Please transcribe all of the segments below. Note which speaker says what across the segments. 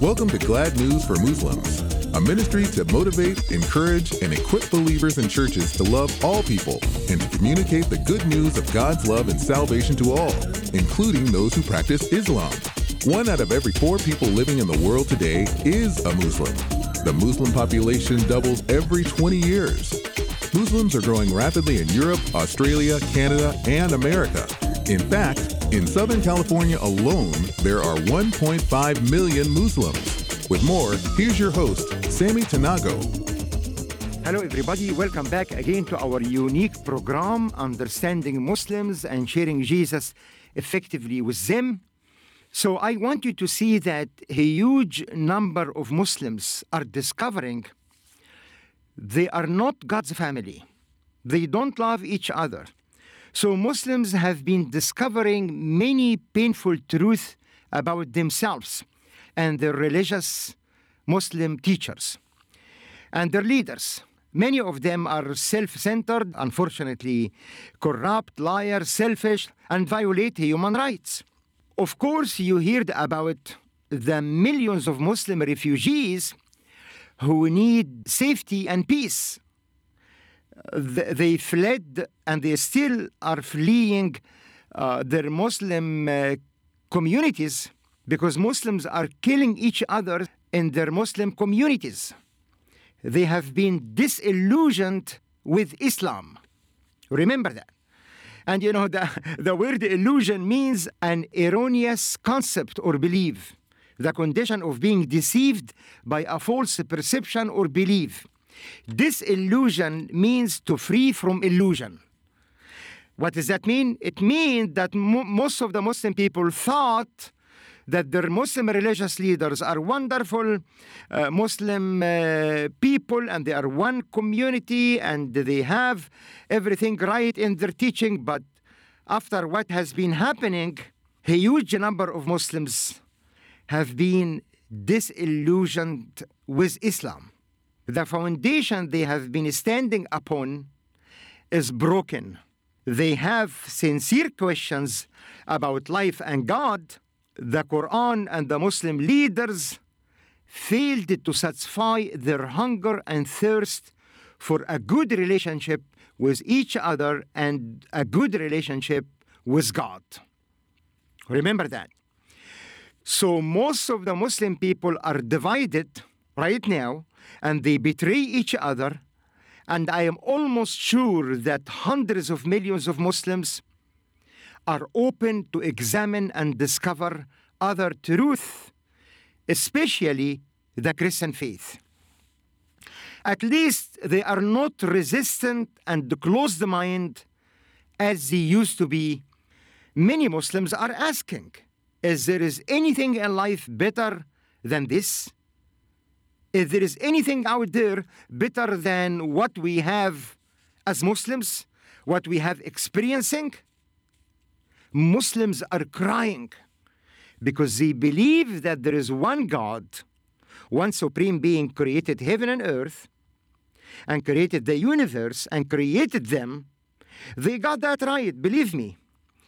Speaker 1: Welcome to Glad News for Muslims, a ministry to motivate, encourage, and equip believers in churches to love all people and to communicate the good news of God's love and salvation to all, including those who practice Islam. 1 out of every 4 people living in the world today is a Muslim. The Muslim population doubles every 20 years. Muslims are growing rapidly in Europe, Australia, Canada, and America. In fact, in Southern California alone, there are 1.5 million Muslims. With more, here's your host, Sammy Tanago.
Speaker 2: Hello everybody, welcome back again to our unique program, Understanding Muslims and Sharing Jesus Effectively with Them. So I want you to see that a huge number of Muslims are discovering they are not God's family. They don't love each other. So Muslims have been discovering many painful truths about themselves and their religious Muslim teachers and their leaders. Many of them are self-centered, unfortunately corrupt, liars, selfish, and violate human rights. Of course, you heard about the millions of Muslim refugees who need safety and peace. They fled and they still are fleeing their Muslim communities because Muslims are killing each other in their Muslim communities. They have been disillusioned with Islam. Remember that. And you know, the word illusion means an erroneous concept or belief, the condition of being deceived by a false perception or belief. Disillusion means to free from illusion. What does that mean? It means that most of the Muslim people thought that their Muslim religious leaders are wonderful Muslim people and they are one community and they have everything right in their teaching. But after what has been happening, a huge number of Muslims have been disillusioned with Islam. The foundation they have been standing upon is broken. They have sincere questions about life and God. The Quran and the Muslim leaders failed to satisfy their hunger and thirst for a good relationship with each other and a good relationship with God. Remember that. So most of the Muslim people are divided right now, and they betray each other. And I am almost sure that hundreds of millions of Muslims are open to examine and discover other truth, especially the Christian faith. At least they are not resistant and closed-minded as they used to be. Many Muslims are asking, is there anything in life better than this? If there is anything out there better than what we have as Muslims, what we have experiencing? Muslims are crying because they believe that there is one God, one supreme being created heaven and earth and created the universe and created them. They got that right, believe me.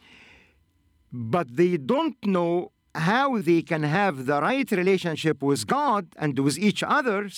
Speaker 2: But they don't know how they can have the right relationship with God and with each other.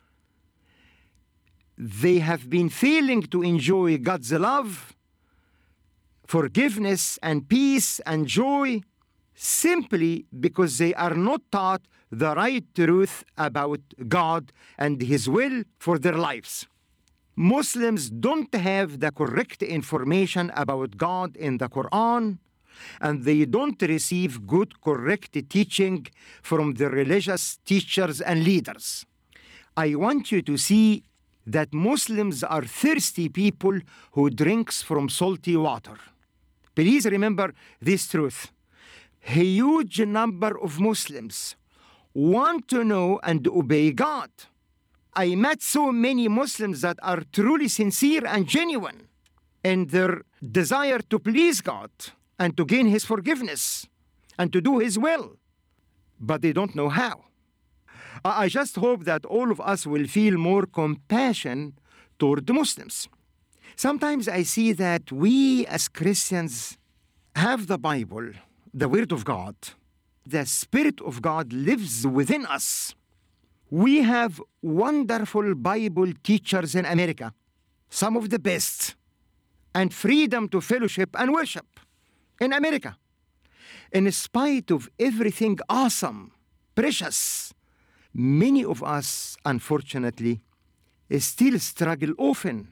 Speaker 2: They have been failing to enjoy God's love, forgiveness, and peace and joy simply because they are not taught the right truth about God and His will for their lives. Muslims don't have the correct information about God in the Quran, and they don't receive good, correct teaching from the religious teachers and leaders. I want you to see that Muslims are thirsty people who drinks from salty water. Please remember this truth. A huge number of Muslims want to know and obey God. I met so many Muslims that are truly sincere and genuine in their desire to please God and to gain His forgiveness and to do His will. But they don't know how. I just hope that all of us will feel more compassion toward the Muslims. Sometimes I see that we as Christians have the Bible, the Word of God, the Spirit of God lives within us. We have wonderful Bible teachers in America, some of the best, and freedom to fellowship and worship in America. In spite of everything awesome, precious, many of us, unfortunately, still struggle often.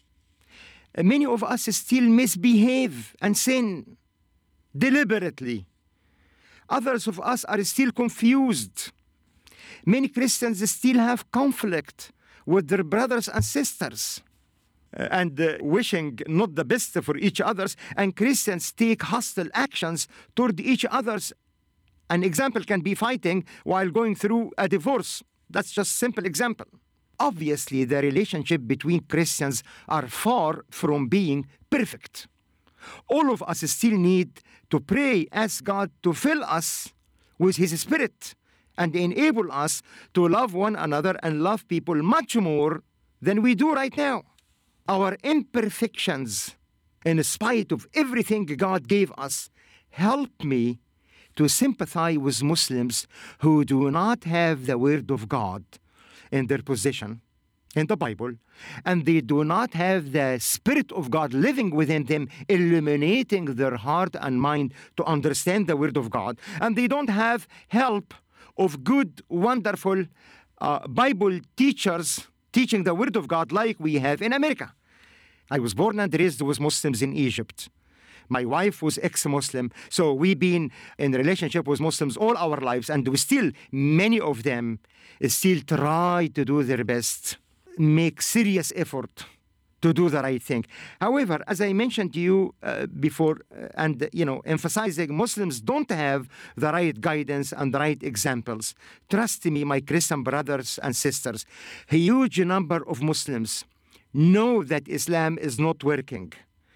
Speaker 2: Many of us still misbehave and sin deliberately. Others of us are still confused. Many Christians still have conflict with their brothers and sisters and wishing not the best for each other, and Christians take hostile actions toward each other's. An example can be fighting while going through a divorce. That's just a simple example. Obviously, the relationship between Christians are far from being perfect. All of us still need to pray, ask God to fill us with His Spirit and enable us to love one another and love people much more than we do right now. Our imperfections, in spite of everything God gave us, help me to sympathize with Muslims who do not have the Word of God in their possession, in the Bible, and they do not have the Spirit of God living within them, illuminating their heart and mind to understand the Word of God, and they don't have help of good, wonderful Bible teachers teaching the Word of God like we have in America. I was born and raised with Muslims in Egypt. My wife was ex-Muslim, so we've been in relationship with Muslims all our lives, and we still, many of them, still try to do their best, make serious effort to do the right thing. However, as I mentioned to you before, and emphasizing Muslims don't have the right guidance and the right examples. Trust me, my Christian brothers and sisters, a huge number of Muslims know that Islam is not working.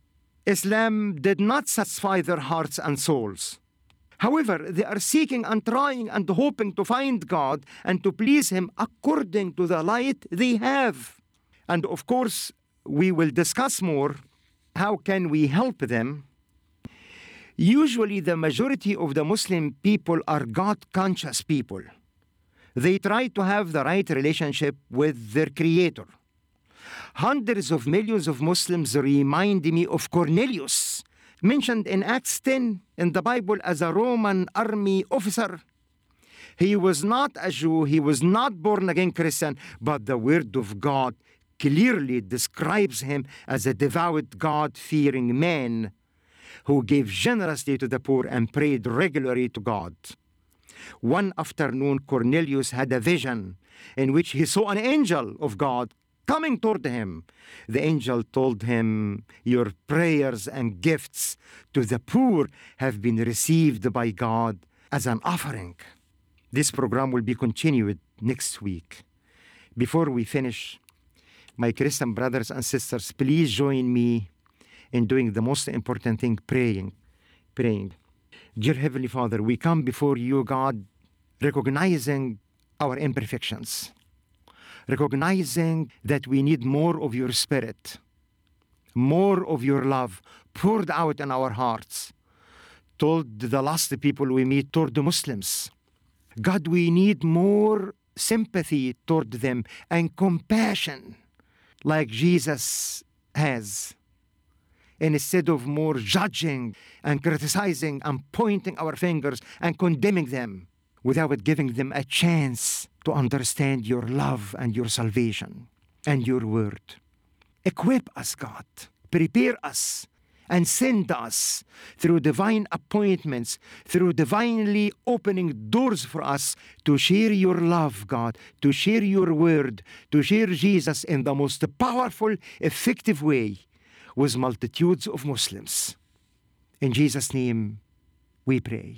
Speaker 2: Islam did not satisfy their hearts and souls. However, they are seeking and trying and hoping to find God and to please Him according to the light they have. And of course, we will discuss more how can we help them. Usually, the majority of the Muslim people are God-conscious people. They try to have the right relationship with their Creator. Hundreds of millions of Muslims remind me of Cornelius, mentioned in Acts 10 in the Bible as a Roman army officer. He was not a Jew, he was not born-again Christian, but the Word of God clearly describes him as a devout, God-fearing man who gave generously to the poor and prayed regularly to God. One afternoon, Cornelius had a vision in which he saw an angel of God coming toward him. The angel told him, "Your prayers and gifts to the poor have been received by God as an offering." This program will be continued next week. Before we finish, my Christian brothers and sisters, please join me in doing the most important thing, praying. Dear Heavenly Father, we come before you, God, recognizing our imperfections, recognizing that we need more of your Spirit, more of your love poured out in our hearts toward the lost people we meet, toward the Muslims. God, we need more sympathy toward them and compassion like Jesus has, instead of more judging and criticizing and pointing our fingers and condemning them without giving them a chance to understand your love and your salvation and your word. Equip us, God. Prepare us and send us through divine appointments, through divinely opening doors for us to share your love, God, to share your word, to share Jesus in the most powerful, effective way with multitudes of Muslims. In Jesus' name, we pray.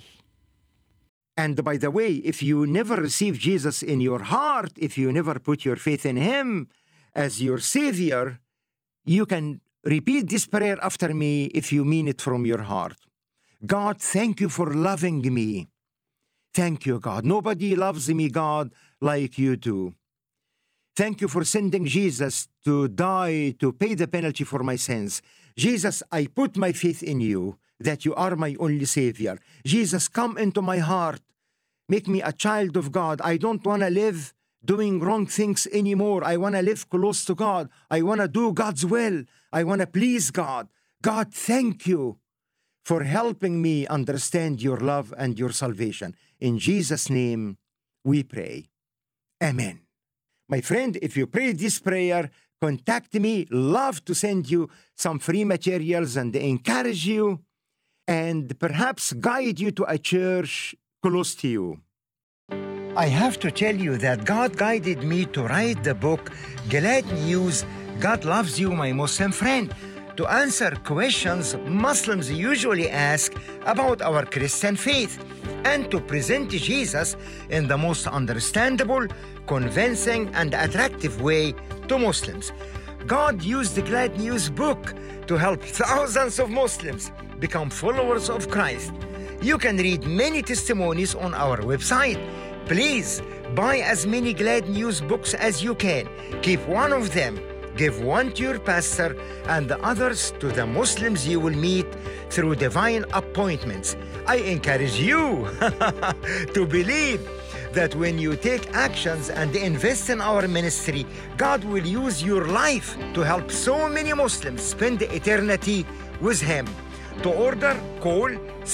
Speaker 2: And by the way, if you never receive Jesus in your heart, if you never put your faith in Him as your Savior, you can repeat this prayer after me if you mean it from your heart. God, thank you for loving me. Thank you, God. Nobody loves me, God, like you do. Thank you for sending Jesus to die, to pay the penalty for my sins. Jesus, I put my faith in you. that you are my only Savior. Jesus, come into my heart. Make me a child of God. I don't want to live doing wrong things anymore. I want to live close to God. I want to do God's will. I want to please God. God, thank you for helping me understand your love and your salvation. In Jesus' name, we pray. Amen. My friend, if you prayed this prayer, contact me. Love to send you some free materials and encourage you and perhaps guide you to a church close to you. I have to tell you that God guided me to write the book, Glad News, God Loves You, My Muslim Friend, to answer questions Muslims usually ask about our Christian faith and to present Jesus in the most understandable, convincing, and attractive way to Muslims. God used the Glad News book to help thousands of Muslims become followers of Christ. You can read many testimonies on our website. Please buy as many Glad News books as you can. Keep one of them. Give one to your pastor and the others to the Muslims you will meet through divine appointments. I encourage you to believe that when you take actions and invest in our ministry, God will use your life to help so many Muslims spend eternity with Him. To order, call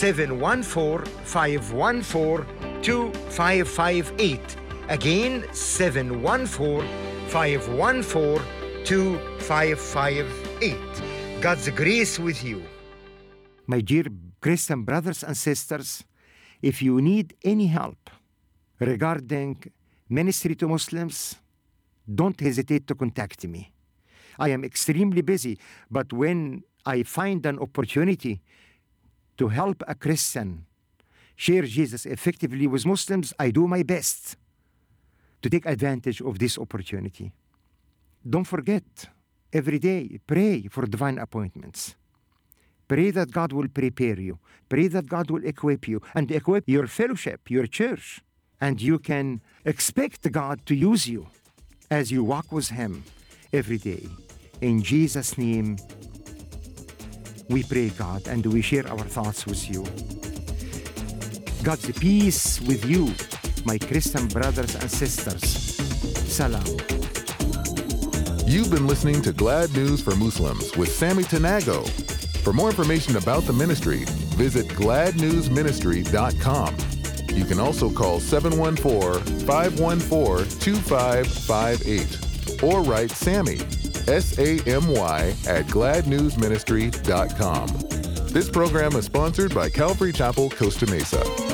Speaker 2: 714-514-2558. Again, 714-514-2558. God's grace with you. My dear Christian brothers and sisters, if you need any help regarding ministry to Muslims, don't hesitate to contact me. I am extremely busy, but when I find an opportunity to help a Christian share Jesus effectively with Muslims, I do my best to take advantage of this opportunity. Don't forget, every day, pray for divine appointments. Pray that God will prepare you. Pray that God will equip you and equip your fellowship, your church. And you can expect God to use you as you walk with Him every day. In Jesus' name, we pray, God, and we share our thoughts with you. God's peace with you, my Christian brothers and sisters. Salam.
Speaker 1: You've been listening to Glad News for Muslims with Sammy Tanago. For more information about the ministry, visit gladnewsministry.com. You can also call 714-514-2558 or write Sammy, SAMY, at gladnewsministry.com. This program is sponsored by Calvary Chapel, Costa Mesa.